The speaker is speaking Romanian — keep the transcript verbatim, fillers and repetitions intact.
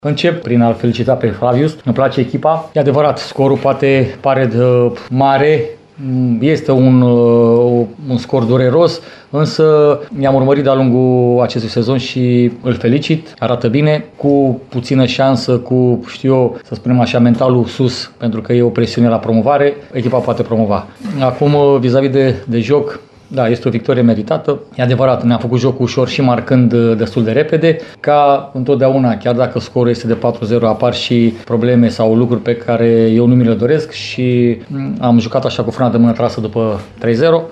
Încep prin a-l felicita pe Flavius, îmi place echipa. E adevărat, scorul poate pare de mare, este un, un scor dureros, însă mi-am urmărit de-a lungul acestui sezon și îl felicit, arată bine, cu puțină șansă, cu, știu eu, să spunem așa, mentalul sus, pentru că e o presiune la promovare, echipa poate promova. Acum, vis-a-vis de, de joc, da, este o victorie meritată. E adevărat, ne-am făcut jocul ușor și marcând destul de repede. Ca întotdeauna, chiar dacă scorul este de patru zero, apar și probleme sau lucruri pe care eu nu mi le doresc și am jucat așa cu frâna de mână trasă după trei zero.